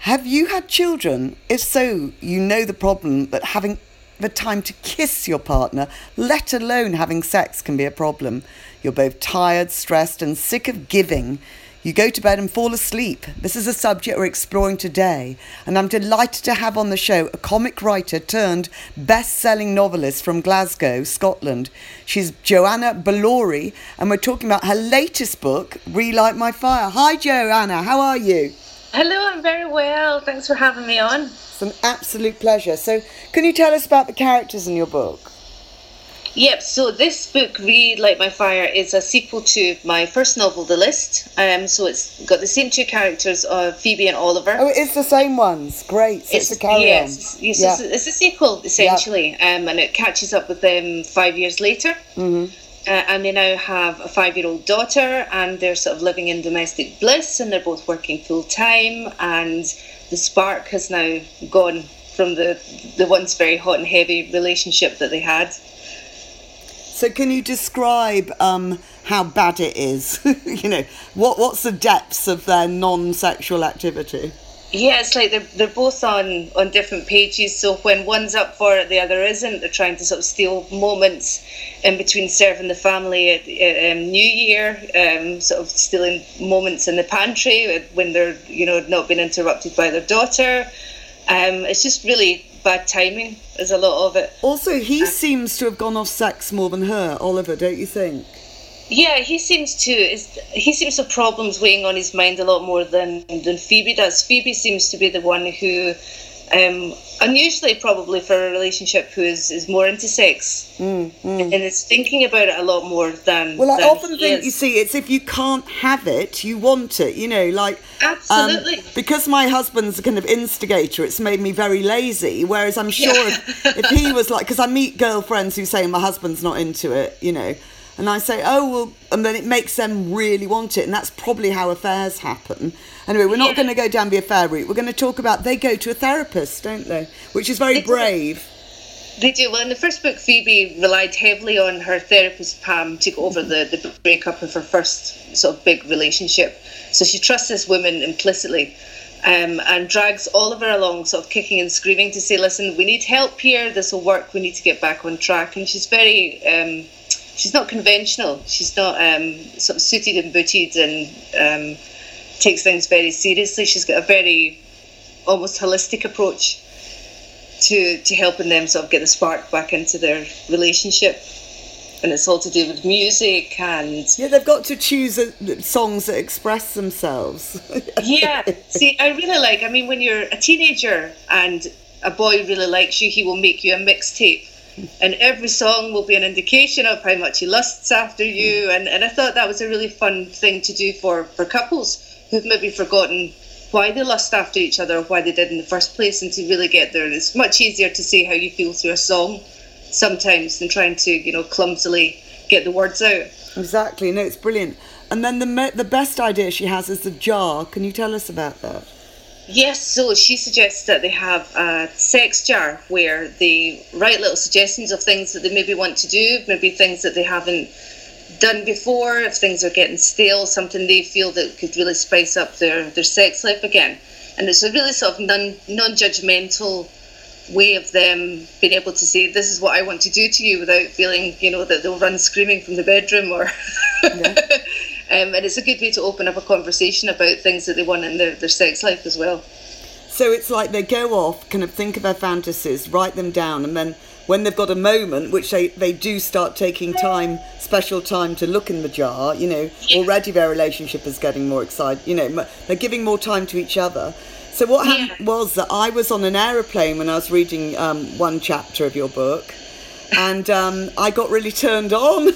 Have you had children? If so, you know the problem that having the time to kiss your partner, let alone having sex, can be a problem. You're both tired, stressed, and sick of giving. You go to bed and fall asleep. This is a subject we're exploring today, and I'm delighted to have on the show a comic writer turned best-selling novelist from Glasgow, Scotland. She's Joanna Bellori, and we're talking about her latest book, Relight My Fire. Hi, Joanna. How are you? Hello, I'm very well. Thanks for having me on. It's an absolute pleasure. So, can you tell us about the characters in your book? Yep, so this book, Relight My Fire, is a sequel to my first novel, The List. So it's got the same two characters of Phoebe and Oliver. Oh, it's the same ones. Great. So it's a carry on. Yes, it's a sequel, essentially. And it catches up with them 5 years later. Mm-hmm. And they now have a 5-year-old daughter, and they're sort of living in domestic bliss, and they're both working full-time, and the spark has now gone from the once very hot and heavy relationship that they had. So can you describe how bad it is? What's the depths of their non-sexual activity? Yeah, it's like they're both on different pages. So when one's up for it, the other isn't. They're trying to sort of steal moments in between serving the family at New Year, sort of stealing moments in the pantry when they're not being interrupted by their daughter. It's just really bad timing. There's a lot of it. Also, he seems to have gone off sex more than her, Oliver, don't you think? Yeah, he seems to have problems weighing on his mind a lot more than Phoebe does. Phoebe seems to be the one who, unusually probably for a relationship, who is more into sex and is thinking about it a lot more than. Well, I often think, you see, it's if you can't have it, you want it. Absolutely. Because my hurd's a kind of instigator, it's made me very lazy. Whereas I'm sure if he was like, because I meet girlfriends who say my husband's not into it, And I say, oh, well, and then it makes them really want it. And that's probably how affairs happen. Anyway, we're not going to go down the affair route. We're going to talk about, they go to a therapist, don't they? Which is very brave. They do. Well, in the first book, Phoebe relied heavily on her therapist, Pam, to go over the breakup of her first sort of big relationship. So she trusts this woman implicitly and drags Oliver along, sort of kicking and screaming to say, listen, we need help here. This will work. We need to get back on track. And she's very... she's not conventional. She's not sort of suited and booted and takes things very seriously. She's got a very almost holistic approach to helping them sort of get the spark back into their relationship. And it's all to do with music and... Yeah, they've got to choose songs that express themselves. Yeah. See, I really like... I mean, when you're a teenager and a boy really likes you, he will make you a mixtape. And every song will be an indication of how much he lusts after you. And I thought that was a really fun thing to do for couples who've maybe forgotten why they lust after each other or why they did in the first place, and to really get there. And it's much easier to say how you feel through a song sometimes than trying to, clumsily get the words out. Exactly. No, it's brilliant. And then the best idea she has is the jar. Can you tell us about that? Yes, so she suggests that they have a sex jar where they write little suggestions of things that they maybe want to do, maybe things that they haven't done before, if things are getting stale, something they feel that could really spice up their sex life again. And it's a really sort of non-judgmental way of them being able to say, this is what I want to do to you, without feeling, that they'll run screaming from the bedroom or... Yeah. And it's a good way to open up a conversation about things that they want in their sex life as well. So it's like they go off, kind of think of their fantasies, write them down, and then when they've got a moment, which they do start taking time, special time to look in the jar, already their relationship is getting more excited, they're giving more time to each other. So what happened was that I was on an aeroplane when I was reading one chapter of your book, and I got really turned on.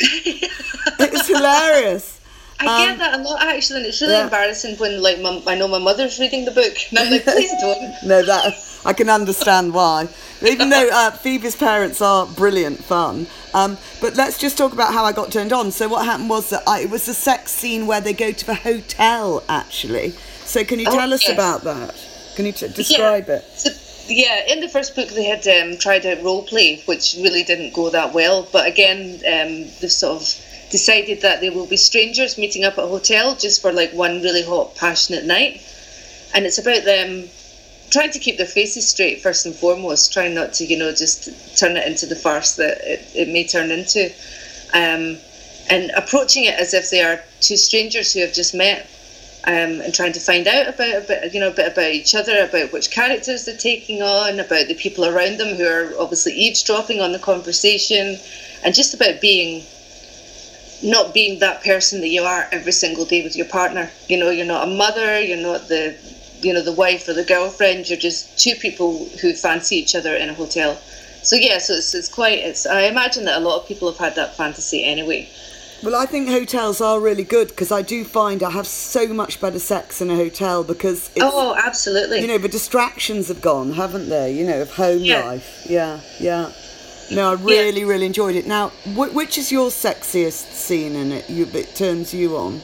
It was hilarious. I get that a lot, actually, and it's really embarrassing when, I know my mother's reading the book, and I'm like, please don't. No, that I can understand why. Even though Phoebe's parents are brilliant fun. But let's just talk about how I got turned on. So what happened was that it was the sex scene where they go to the hotel, actually. So can you tell us about that? Can you describe it? So, in the first book they had tried out role play, which really didn't go that well. But again, they've sort of decided that they will be strangers meeting up at a hotel just for one really hot, passionate night. and it's about them trying to keep their faces straight first and foremost, trying not to, just turn it into the farce that it may turn into, and approaching it as if they are two strangers who have just met, and trying to find out a bit about each other, about which characters they're taking on, about the people around them who are obviously eavesdropping on the conversation, and just about not being that person that you are every single day with your partner. You're not a mother, you're not the wife or the girlfriend, you're just two people who fancy each other in a hotel. So I imagine that a lot of people have had that fantasy anyway. Well, I think hotels are really good, because I do find I have so much better sex in a hotel, because it's, oh, absolutely. the distractions have gone, haven't they? Of home life. Yeah. No, I really enjoyed it. Now, which is your sexiest scene in it? It turns you on.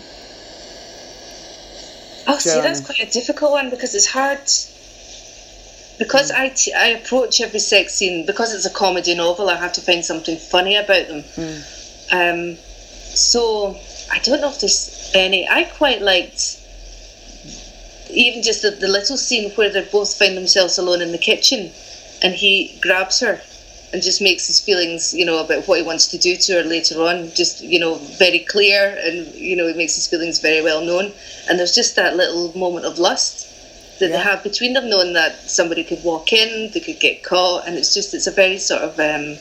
Oh, see, that's quite a difficult one, because it's hard. Because I approach every sex scene, because it's a comedy novel, I have to find something funny about them. So I don't know if there's any. I quite liked even just the little scene where they both find themselves alone in the kitchen, and he grabs her and just makes his feelings, about what he wants to do to her later on, just, very clear, and, he makes his feelings very well known. And there's just that little moment of lust that they have between them, knowing that somebody could walk in, they could get caught, and it's a very sort of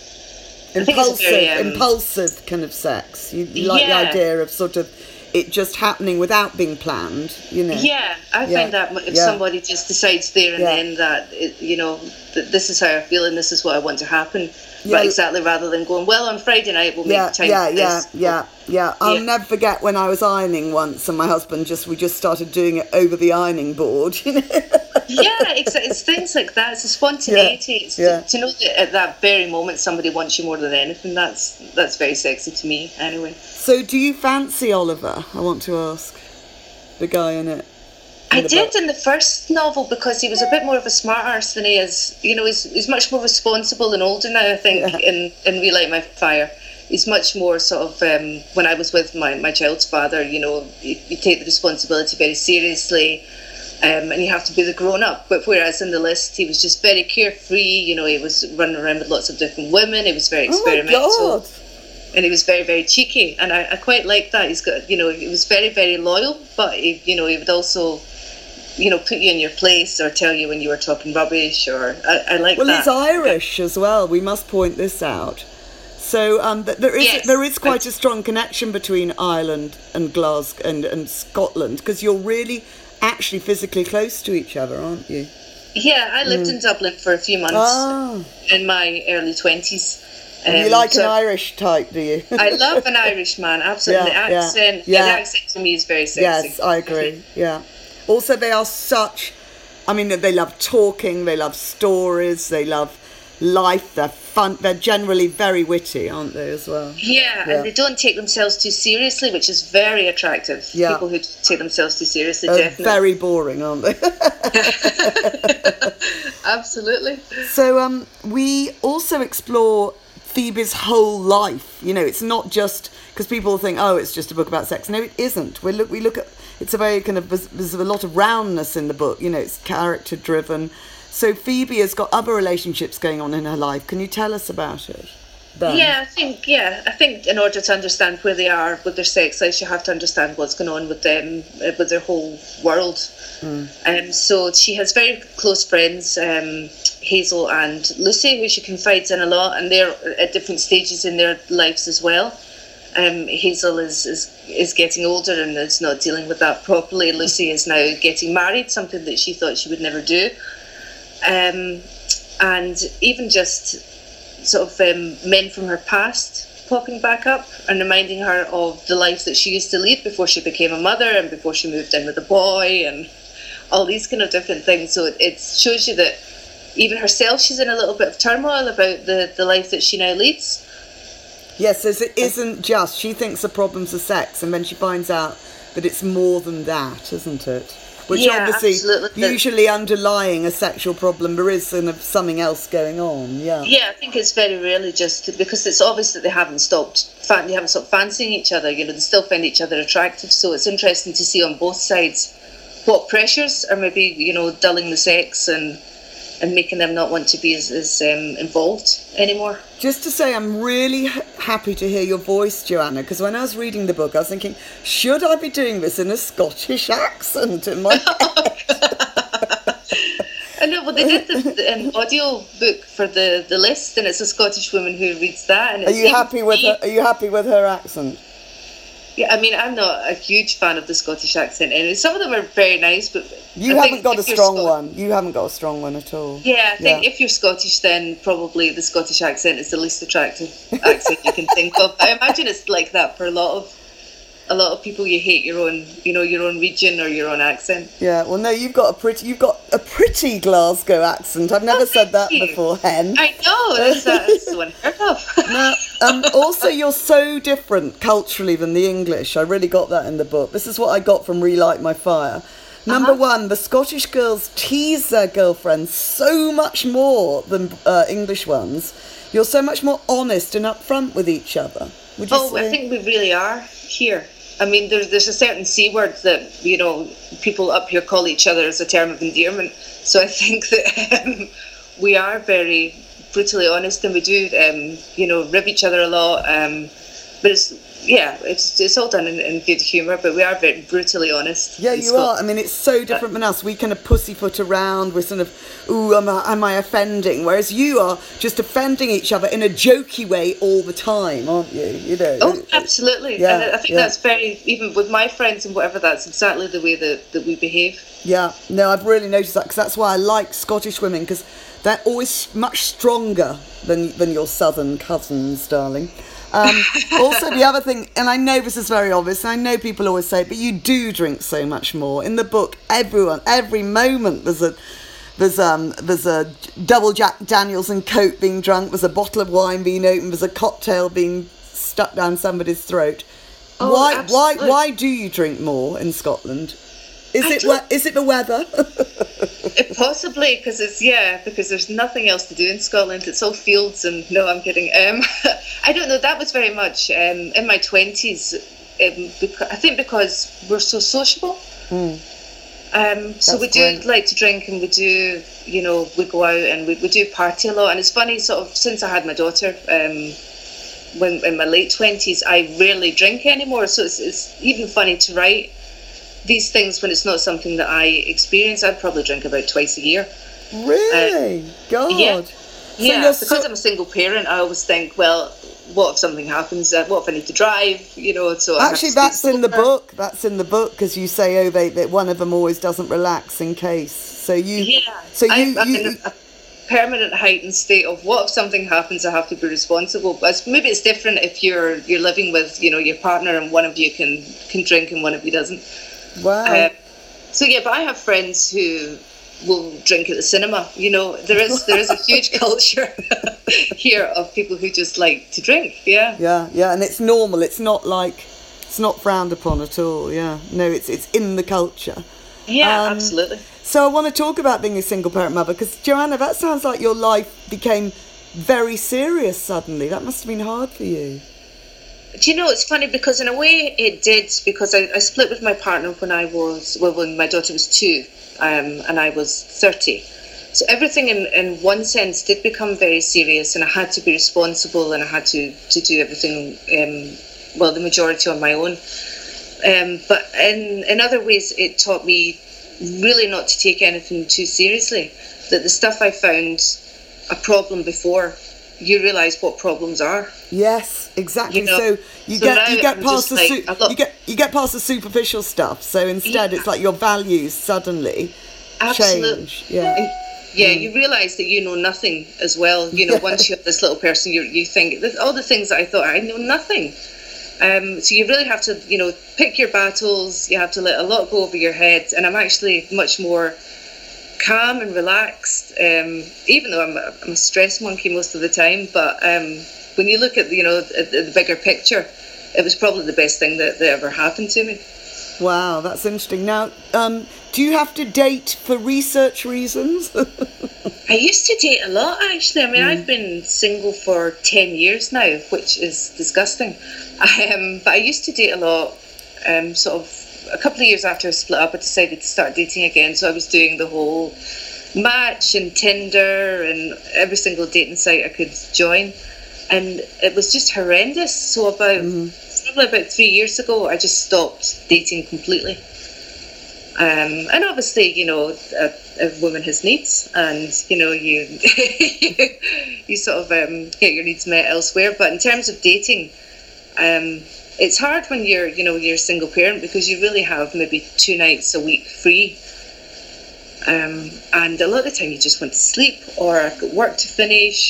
impulsive kind of sex. You like the idea of sort of it just happening without being planned, Yeah, I find that if somebody just decides there and then that, that this is how I feel and this is what I want to happen, but exactly, rather than going, well, on Friday night we'll make time for this. I'll never forget when I was ironing once, and my husband we just started doing it over the ironing board, It's things like that. It's a spontaneity. It's to know that at that very moment somebody wants you more than anything. That's very sexy to me, anyway. So, do you fancy Oliver? I want to ask the guy in it. I did in the first novel, because he was a bit more of a smart arse than he is. He's much more responsible and older now, I think, in Relight My Fire. He's much more sort of, when I was with my child's father, you take the responsibility very seriously, and you have to be the grown-up. But whereas in the list, he was just very carefree, he was running around with lots of different women, he was very experimental. Oh my God. And he was very, very cheeky, and I quite like that. He's got, he was very, very loyal, but he would also, put you in your place or tell you when you were talking rubbish, or I like that. Well, he's Irish as well. We must point this out. So there is quite a strong connection between Ireland and Glasgow and Scotland, because you're really actually physically close to each other, aren't you? Yeah, I lived in Dublin for a few months in my early 20s. You like an Irish type, do you? I love an Irish man, absolutely. The accent to me is very sexy. Yes, I agree, Also, they are they love talking, they love stories, they love life, they're fun, they're generally very witty, aren't they, as well? Yeah, and they don't take themselves too seriously, which is very attractive. People who take themselves too seriously, definitely. Very boring, aren't they? Absolutely. So we also explore Phoebe's whole life. It's not just because people think, oh, it's just a book about sex. No, it isn't. We look at it's a very kind of, there's a lot of roundness in the book. It's character driven. So Phoebe has got other relationships going on in her life. Can you tell us about it, Ben? I think in order to understand where they are with their sex lives, you have to understand what's going on with them, with their whole world. So she has very close friends, Hazel and Lucy, who she confides in a lot, and they're at different stages in their lives as well. Hazel is getting older and is not dealing with that properly. Lucy is now getting married, something that she thought she would never do. And even just sort of men from her past popping back up and reminding her of the life that she used to lead before she became a mother and before she moved in with a boy and all these kind of different things. So it shows you that even herself, she's in a little bit of turmoil about the life that she now leads. Yes, so it isn't just, she thinks the problem's are sex, and then she finds out that it's more than that, isn't it? Which obviously, absolutely. Usually underlying a sexual problem, there is something else going on, Yeah, I think it's very rarely just because it's obvious that they haven't stopped fancying each other, they still find each other attractive, so it's interesting to see on both sides what pressures are maybe, dulling the sex and making them not want to be as involved anymore. Just to say, I'm really happy to hear your voice, Joanna, because when I was reading the book, I was thinking, should I be doing this in a Scottish accent in my head? I know, well, they did an audio book for the list, and it's a Scottish woman who reads that. And Are you happy with her accent? Yeah, I mean, I'm not a huge fan of the Scottish accent, and some of them are very nice, but you haven't got a strong one. You haven't got a strong one at all. Yeah, I think if you're Scottish, then probably the Scottish accent is the least attractive accent you can think of. I imagine it's like that for a lot of people. You hate your own region or your own accent. Yeah, well, no, you've got a pretty Glasgow accent. I've never said that before, Hen. I know, that's unheard of. Now, also, you're so different culturally than the English. I really got that in the book. This is what I got from Relight My Fire. Number one, the Scottish girls tease their girlfriends so much more than English ones. You're so much more honest and upfront with each other. Would you say? I think we really are here. I mean, there's a certain C word that, people up here call each other as a term of endearment. So I think that we are very brutally honest, and we do, rib each other a lot. But it's all done in good humour, but we are very brutally honest. Yeah, you are. I mean, it's so different than us. We kind of pussyfoot around. We're sort of, ooh, am I offending? Whereas you are just offending each other in a jokey way all the time, aren't you? Oh, absolutely. Yeah, and I think that's very, even with my friends and whatever, that's exactly the way that we behave. Yeah, no, I've really noticed that, because that's why I like Scottish women, because they're always much stronger than your southern cousins, darling. Also, the other thing, and I know this is very obvious, and I know people always say it, but you do drink so much more. In the book, every moment there's a double Jack Daniels and Coke being drunk, there's a bottle of wine being opened, there's a cocktail being stuck down somebody's throat. Why do you drink more in Scotland? Is it the weather? Possibly, because there's nothing else to do in Scotland. It's all fields, and no, I'm kidding. I don't know. That was very much in my 20s. I think because we're so sociable. So we do like to drink, and we do, we go out and we do party a lot. And it's funny, sort of, since I had my daughter, when in my late 20s, I rarely drink anymore. So it's even funny to write these things when it's not something that I experience. I'd probably drink about twice a year. Really? God. Yeah. So because I'm a single parent, I always think, well, what if something happens? What if I need to drive? So actually, that's in the book. That's in the book, because you say, that one of them always doesn't relax in case. So you. Yeah. So I'm in a permanent heightened state of what if something happens? I have to be responsible. But maybe it's different if you're living with your partner, and one of you can drink and one of you doesn't. Wow. But I have friends who will drink at the cinema. There is a huge culture here of people who just like to drink. Yeah, and it's normal. It's not frowned upon at all. Yeah, no, it's in the culture. Yeah, absolutely. So I want to talk about being a single parent mother, because Joanna, that sounds like your life became very serious suddenly. That must have been hard for you. Do you know, it's funny, because in a way it did, because I split with my partner when when my daughter was 2, and I was 30. So everything in one sense did become very serious, and I had to be responsible, and I had to do everything, the majority on my own. But in other ways, it taught me really not to take anything too seriously. That the stuff I found a problem before, you realise what problems are. Yes, exactly. So you get past the superficial stuff. So instead, it's like your values suddenly change. Yeah. You realise that you know nothing as well. Once you have this little person, you think all the things that I thought I know nothing. So you really have to, pick your battles. You have to let a lot go over your head. And I'm actually much more calm and relaxed, even though I'm a stress monkey most of the time. But when you look at the bigger picture, it was probably the best thing that ever happened to me. Wow, that's interesting. Now, do you have to date for research reasons? I used to date a lot, actually. I mean, I've been single for 10 years now, which is disgusting. But I used to date a lot, sort of a couple of years after I split up, I decided to start dating again. So I was doing the whole Match and Tinder and every single dating site I could join, and it was just horrendous. So probably about 3 years ago, I just stopped dating completely. And obviously, a woman has needs, and you you sort of get your needs met elsewhere. But in terms of dating, it's hard when you're a single parent, because you really have maybe 2 nights a week free. And a lot of the time you just want to sleep, or I've got work to finish,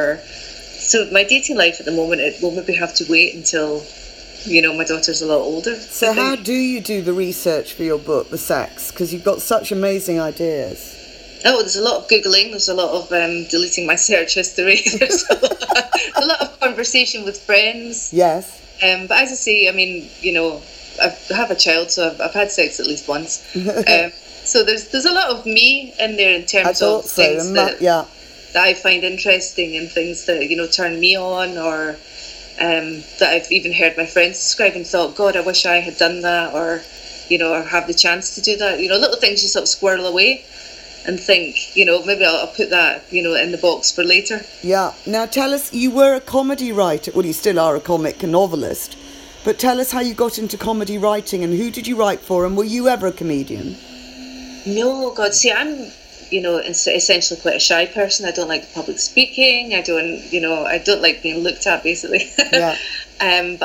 so my dating life at the moment, it will maybe have to wait until, my daughter's a lot older. So how do you do the research for your book, The Sex? Because you've got such amazing ideas. Oh, there's a lot of Googling, there's a lot of deleting my search history, there's a lot of conversation with friends. Yes. But as I say, I mean, I have a child, so I've had sex at least once. So there's a lot of me in there in terms of things that I find interesting, and things that turn me on, or that I've even heard my friends describe and thought, God, I wish I had done that, or or have the chance to do that. Little things you sort of squirrel away and think, maybe I'll put that in the box for later. Yeah. Now tell us, you were a comedy writer. Well, you still are a comic novelist, but tell us how you got into comedy writing, and who did you write for, and were you ever a comedian? No, God, see, I'm, essentially quite a shy person. I don't like public speaking. I don't like being looked at, basically. Yeah. But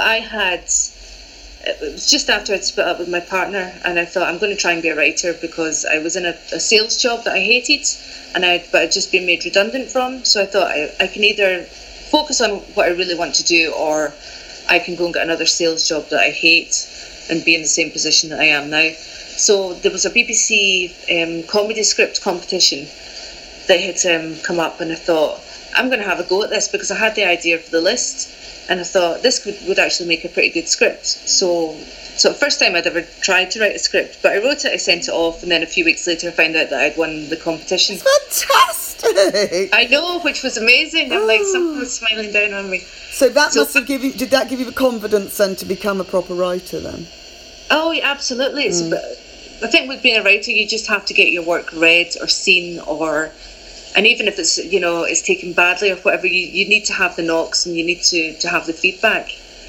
it was just after I'd split up with my partner, and I thought, I'm going to try and be a writer, because I was in a sales job that I hated, but I'd just been made redundant from. So I thought I can either focus on what I really want to do, or I can go and get another sales job that I hate and be in the same position that I am now. So there was a BBC comedy script competition that had come up, and I thought, I'm going to have a go at this, because I had the idea for the list, and I thought this would actually make a pretty good script. So first time I'd ever tried to write a script, but I wrote it, I sent it off, and then a few weeks later I found out that I'd won the competition. Fantastic! I know, which was amazing. I'm like, someone was smiling down on me. So did that give you the confidence then to become a proper writer then? Oh, yeah, absolutely. I think with being a writer, you just have to get your work read or seen, and even if it's it's taken badly or whatever, you need to have the knocks, and you need to have the feedback.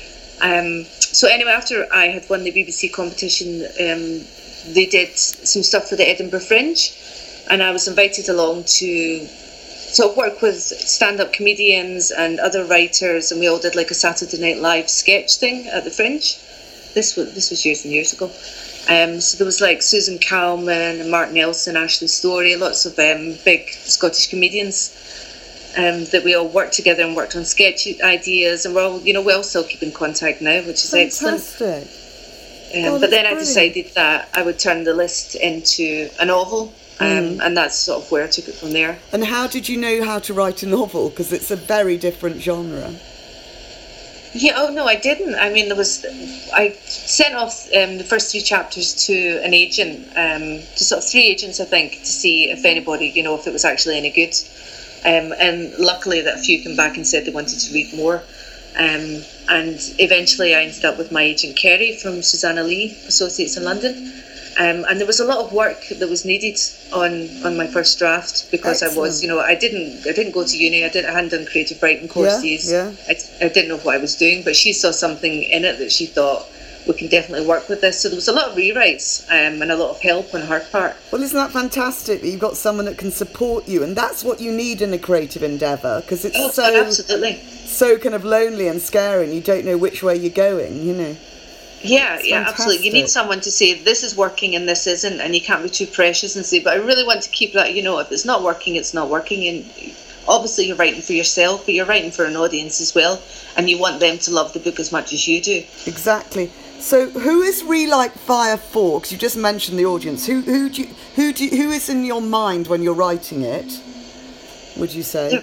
So anyway, after I had won the BBC competition, they did some stuff for the Edinburgh Fringe, and I was invited along to sort of work with stand-up comedians and other writers, and we all did like a Saturday Night Live sketch thing at the Fringe. This was years and years ago. So there was like Susan Calman and Mark Nelson, Ashley Storey, lots of big Scottish comedians that we all worked together and worked on sketch ideas, and we're all, we all still keep in contact now, which is fantastic. Excellent. But then I decided that I would turn the list into a novel, and that's sort of where I took it from there. And how did you know how to write a novel? Because it's a very different genre. Yeah, oh no, I didn't. I mean, I sent off the first 3 chapters to an agent, to sort of 3 agents, I think, to see if anybody, if it was actually any good. And luckily that a few came back and said they wanted to read more. And eventually I ended up with my agent Kerry from Susanna Lee Associates in London. And there was a lot of work that was needed on my first draft, because Excellent. I was, I didn't go to uni. I hadn't done creative writing courses. Yeah. I didn't know what I was doing, but she saw something in it that she thought, we can definitely work with this. So there was a lot of rewrites and a lot of help on her part. Well, isn't that fantastic that you've got someone that can support you? And that's what you need in a creative endeavour, because it's absolutely so kind of lonely and scary, and you don't know which way you're going, Yeah, absolutely. You need someone to say, this is working and this isn't, and you can't be too precious and say, but I really want to keep that, if it's not working, it's not working. And obviously you're writing for yourself, but you're writing for an audience as well, and you want them to love the book as much as you do. Exactly. So who is Relight Fire for? Because you just mentioned the audience. Who is in your mind when you're writing it, would you say?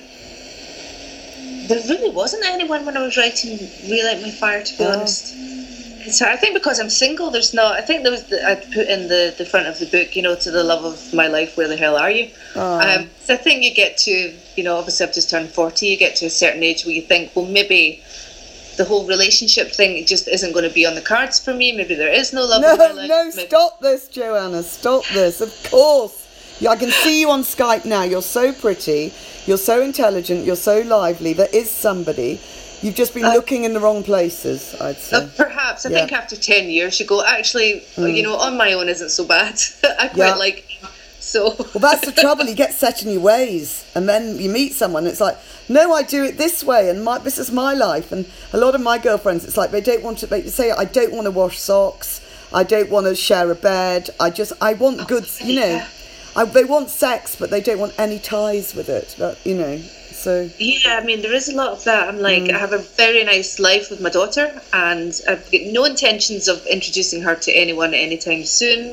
There really wasn't anyone when I was writing Relight My Fire, to be honest. So I think because I'm single, there's not. I think I'd put in the front of the book, to the love of my life, where the hell are you? So I think you get to, obviously I've just turned 40, you get to a certain age where you think, well, maybe the whole relationship thing just isn't going to be on the cards for me. Maybe there is no love in my life. No, stop this, Joanna. Stop this. Of course. I can see you on Skype now. You're so pretty. You're so intelligent. You're so lively. There is somebody. You've just been looking in the wrong places, I'd say. Perhaps. I think after 10 years, you go, actually, on my own isn't so bad. I quite like him. So. Well, that's the trouble. You get set in your ways, and then you meet someone. It's like, no, I do it this way, and this is my life. And a lot of my girlfriends, it's like they don't want to. They say, I don't want to wash socks. I don't want to share a bed. I want good. They want sex, but they don't want any ties with it. So. Yeah, I mean, there is a lot of that. I'm like, I have a very nice life with my daughter, and I've got no intentions of introducing her to anyone anytime soon.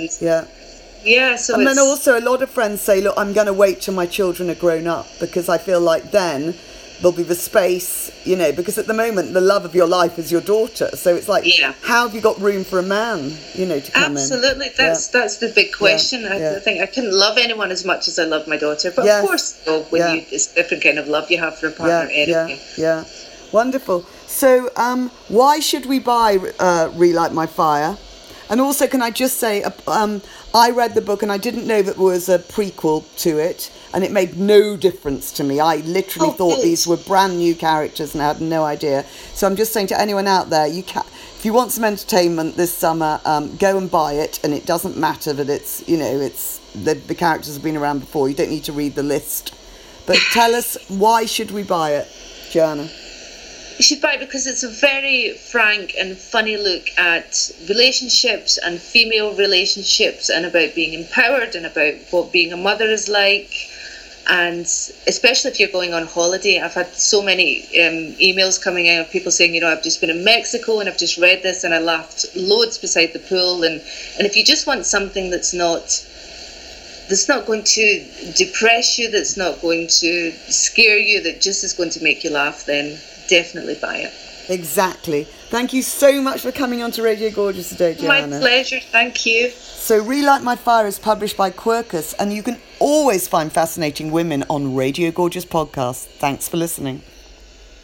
And then also a lot of friends say, look, I'm going to wait till my children are grown up, because I feel like then there'll be the space, because at the moment the love of your life is your daughter. So it's like, how have you got room for a man, to come in? Absolutely. That's the big question. I think I couldn't love anyone as much as I love my daughter. But of course, it's a different kind of love you have for a partner anyway. Yeah. Wonderful. So why should we buy Relight My Fire? And also, can I just say, I read the book and I didn't know that there was a prequel to it, and it made no difference to me. I literally thought these were brand new characters and I had no idea. So I'm just saying to anyone out there, if you want some entertainment this summer, go and buy it, and it doesn't matter that it's the characters have been around before. You don't need to read the list. But tell us, why should we buy it, Joanna? You should buy it because it's a very frank and funny look at relationships and female relationships, and about being empowered, and about what being a mother is like. And especially if you're going on holiday, I've had so many emails coming in of people saying, I've just been in Mexico and I've just read this and I laughed loads beside the pool. And if you just want something that's not going to depress you, that's not going to scare you, that just is going to make you laugh, then definitely buy it. Exactly. Thank you so much for coming on to Radio Gorgeous today, Joanna. My pleasure. Thank you. So Relight My Fire is published by Quercus, and you can always find fascinating women on Radio Gorgeous podcast. Thanks for listening.